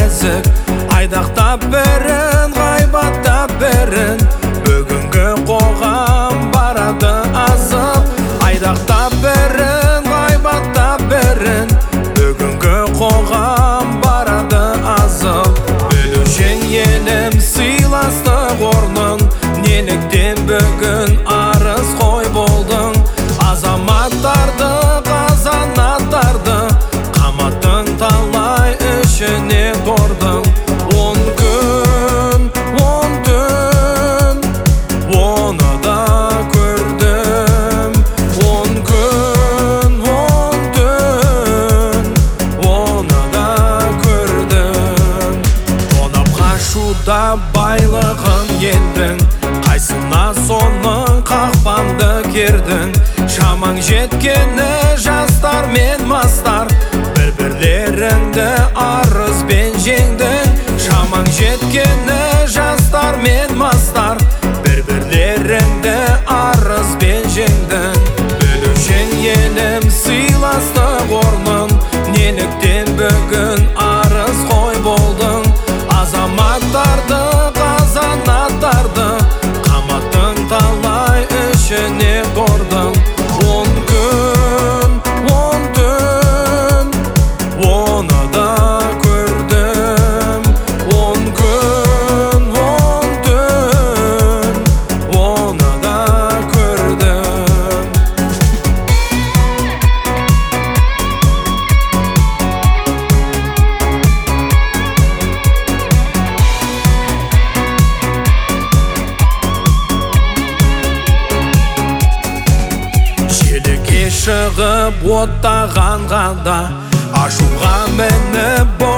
нәзік, айдақтап бірін, ғайбаттап бірін. Бүгінгі қоғам барады азып, айдақтап бірін, ғайбаттап бірін. Бүгінгі қоғам барады азып. Білушен елім сыйластық орның, неліктен бүгін арыз қой болдың. Азаматтарды, қазанаттарды, қаматтың талай ішіне тордың. 10 күн, 10 түн, оны да көрдім. 10 күн, 10 түн, оны да көрдім. Тонап қашуда байлығын елдің, қайсына соның қақпанды кердің. Шамаң жеткені жастар мен мастар, бір-бірлеріңді арызбен жеңдің. Шамаң жеткені жастар мен мастар, бір-бірлеріңді арызбен жеңдің. Білушен елім сыйластық орның, неліктен бүгін арыз қой болдың. Азаматтарды, қазанаттарды, қаматтың талай ішіне тордың. 10 күн, 10 түн, оны да көрдім. 10 күн, 10 түн, оны да көрдім. Желіге шығып оттағанғанда, ашуға мініп